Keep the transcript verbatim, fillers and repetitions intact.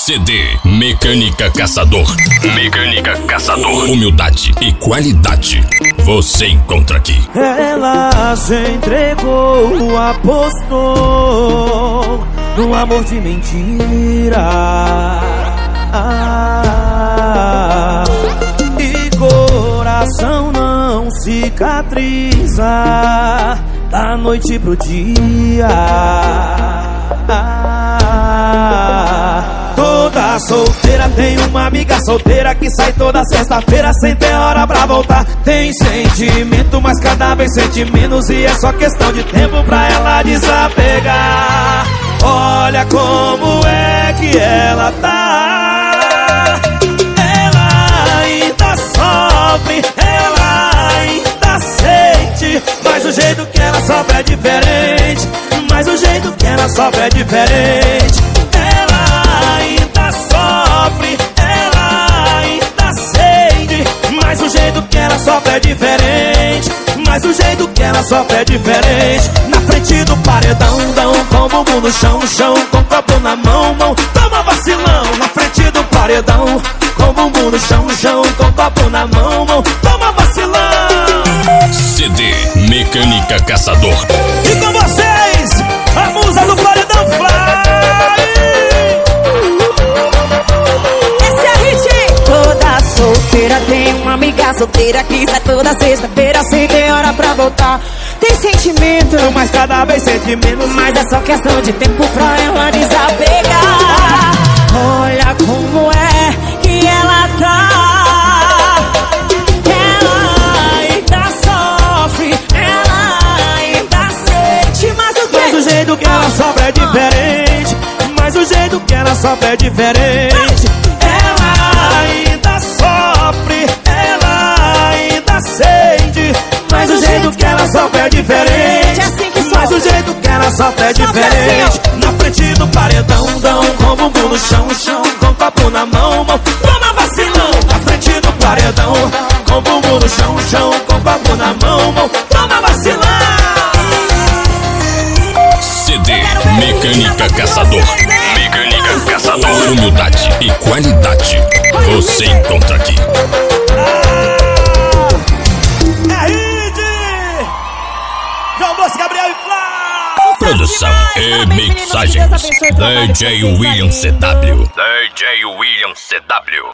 C D Mecânica Caçador. Mecânica Caçador. Humildade e qualidade você encontra aqui. Ela se entregou, apostou no amor de mentira. Ah, e coração não cicatriza da noite pro dia. Ah, toda solteira tem uma amiga solteira que sai toda sexta-feira sem ter hora pra voltar. Tem sentimento, mas cada vez sente menos, e é só questão de tempo pra ela desapegar. Olha como é que ela tá. Ela ainda sofre, ela ainda sente, mas o jeito que ela sofre é diferente. Mas o jeito que ela sofre é diferente. Ela ainda sofre, ela ainda sente, mas o jeito que ela sofre é diferente. Mas o jeito que ela sofre é diferente. Na frente do paredão, dão com o bumbum no chão, chão, com o copo na mão, mão, toma vacilão. Na frente do paredão, com o bumbum no chão, chão, com o copo na mão, mão, toma vacilão. C D Mecânica Caçador. E com vocês, a musa do paredão Fly. Esse é hit. Toda solteira tem uma amiga solteira que sai toda sexta-feira sem ter hora pra voltar. Tem sentimento, mas cada vez sente menos, mas é só questão de tempo pra ela desapegar. Olha como é que ela tá. Ela ainda sofre, ela ainda sente, mas o que? Mas o jeito que ela sofre é diferente. Mas o jeito que ela sofre é diferente. Ela ainda sofre, ela ainda sente, mas o jeito que ela sofre é diferente. Mas o jeito que ela sofre é diferente. Na frente do paredão, dão com o bumbum no chão, chão, com o copo na mão, mão, toma vacilão. Na frente do paredão, com o bumbum no chão, chão, com o copo na mão, mão, toma vacilão. C D Mecânica Caçador. Mecânica Caçador. Humildade e qualidade você encontra aqui. É hit! João Bosco, Gabriel e Flá. Produção e mixagens D J William C W. D J William C W.